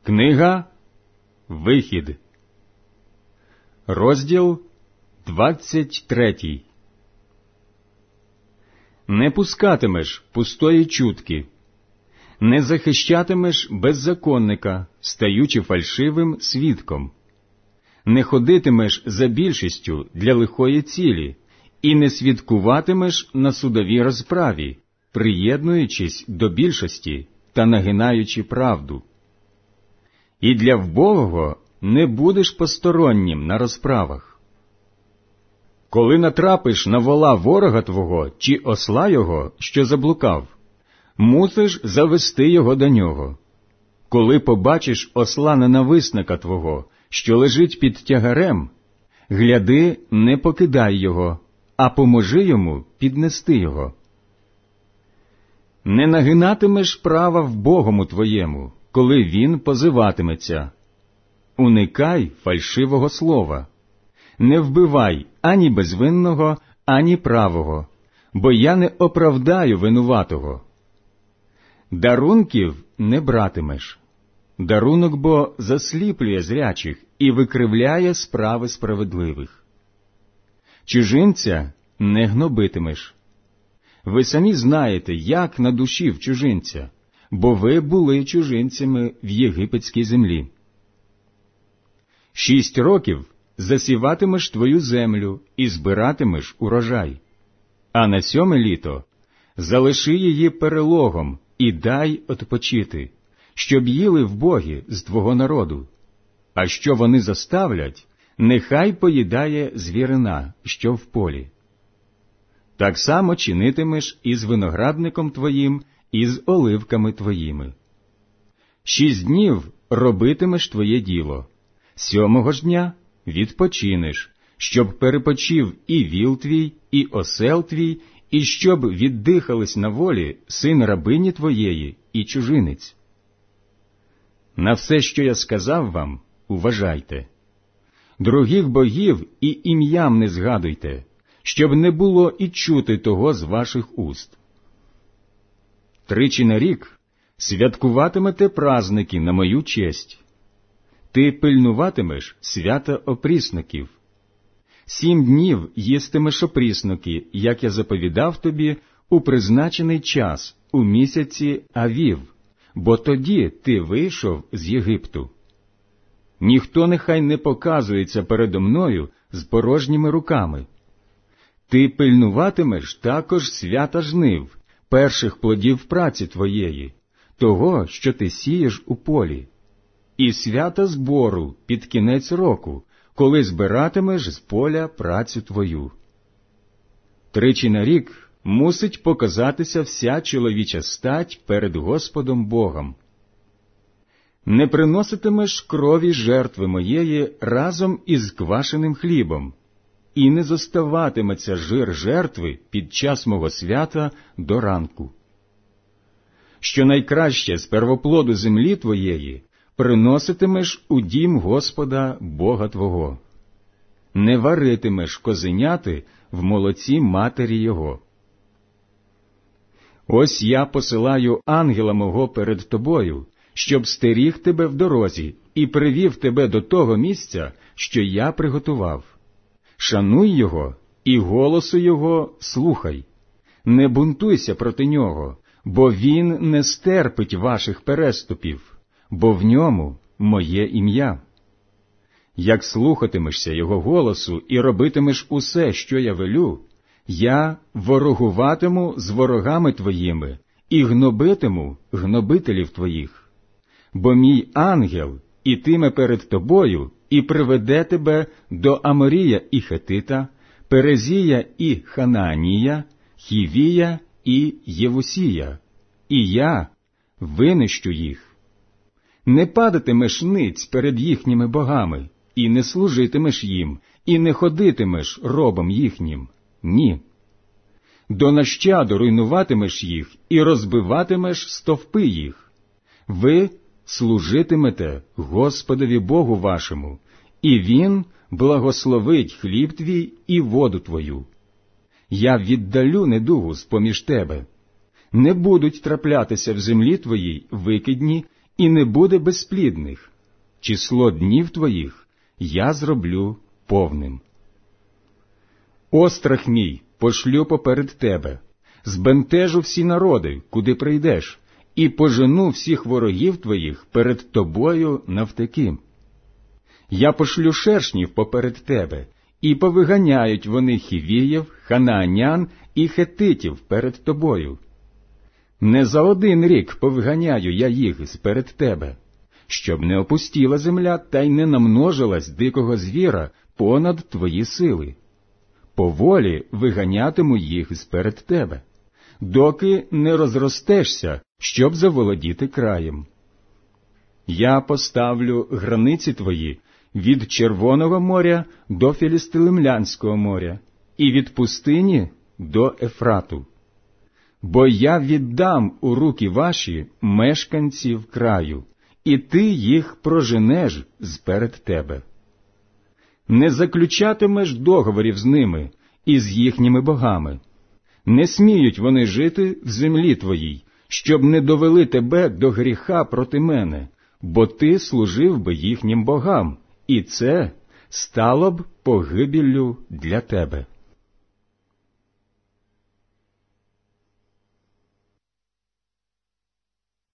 Книга Вихід, розділ 23. Не пускатимеш пустої чутки, не захищатимеш беззаконника, стаючи фальшивим свідком, не ходитимеш за більшістю для лихої цілі і не свідкуватимеш на судовій розправі, приєднуючись до більшості та нагинаючи правду. І для вбогого не будеш постороннім на розправах. Коли натрапиш на вола ворога твого чи осла його, що заблукав, мусиш завести його до нього. Коли побачиш осла ненависника твого, що лежить під тягарем, гляди, не покидай його, а поможи йому піднести його. Не нагинатимеш права вбогому твоєму, коли він позиватиметься. Уникай фальшивого слова. Не вбивай ані безвинного, ані правого, бо я не оправдаю винуватого. Дарунків не братимеш. Дарунок бо засліплює зрячих і викривляє справи справедливих. Чужинця не гнобитимеш. Ви самі знаєте, як на душі в чужинця, бо ви були чужинцями в єгипетській землі. 6 років засіватимеш твою землю і збиратимеш урожай, а на 7 літо залиши її перелогом і дай odpočити, щоб їли вбогі з твого народу, а що вони заставлять, нехай поїдає звірина, що в полі. Так само чинитимеш і з виноградником твоїм, і з оливками твоїми. 6 днів робитимеш твоє діло, 7-го ж дня відпочинеш, щоб перепочив і віл твій, і осел твій, і щоб віддихались на волі син рабині твоєї і чужинець. На все, що я сказав вам, уважайте. Других богів і ім'ям не згадуйте, щоб не було і чути того з ваших уст. 3 на рік святкуватимете праздники на мою честь. Ти пильнуватимеш свята опрісників. 7 днів їстимеш опрісники, як я заповідав тобі, у призначений час, у місяці Авів, бо тоді ти вийшов з Єгипту. Ніхто нехай не показується передо мною з порожніми руками. Ти пильнуватимеш також свята жнив, перших плодів праці твоєї, того, що ти сієш у полі, і свята збору під кінець року, коли збиратимеш з поля працю твою. 3 на рік мусить показатися вся чоловіча стать перед Господом Богом. Не приноситимеш крові жертви моєї разом із квашеним хлібом, і не зоставатиметься жир жертви під час мого свята до ранку. Що найкраще з первоплоду землі твоєї приноситимеш у дім Господа Бога твого. Не варитимеш козеняти в молоці матері його. Ось я посилаю ангела мого перед тобою, щоб стеріг тебе в дорозі і привів тебе до того місця, що я приготував. Шануй його і голосу його слухай. Не бунтуйся проти нього, бо він не стерпить ваших переступів, бо в ньому моє ім'я. Як слухатимешся його голосу і робитимеш усе, що я велю, я ворогуватиму з ворогами твоїми і гнобитиму гнобителів твоїх. Бо мій ангел ітиме перед тобою і приведе тебе до Аморія і Хетита, Перезія і Ханаанія, Хівія і Євусія, і я винищу їх. Не падатимеш ниць перед їхніми богами, і не служитимеш їм, і не ходитимеш робом їхнім. Ні. До нащаду руйнуватимеш їх і розбиватимеш стовпи їх. Ви служитимете Господові Богу вашому, і Він благословить хліб твій і воду твою. Я віддалю недугу з-поміж тебе. Не будуть траплятися в землі твоїй викидні і не буде безплідних. Число днів твоїх я зроблю повним. Острах мій пошлю поперед тебе, збентежу всі народи, куди прийдеш, і пожену всіх ворогів твоїх перед тобою навтеки. Я пошлю шершнів поперед тебе, і повиганяють вони хівіїв, ханаанян і хетитів перед тобою. Не за один рік повиганяю я їх сперед тебе, щоб не опустіла земля та й не намножилась дикого звіра понад твої сили. Поволі виганятиму їх сперед тебе, доки не розростешся, щоб заволодіти краєм. Я поставлю границі твої від Червоного моря до Філістилимлянського моря і від пустині до Ефрату. Бо я віддам у руки ваші мешканців краю, і ти їх проженеш зперед тебе. Не заключатимеш договорів з ними і з їхніми богами. Не сміють вони жити в землі твоїй, щоб не довели тебе до гріха проти мене, бо ти служив би їхнім богам, і це стало б погибеллю для тебе.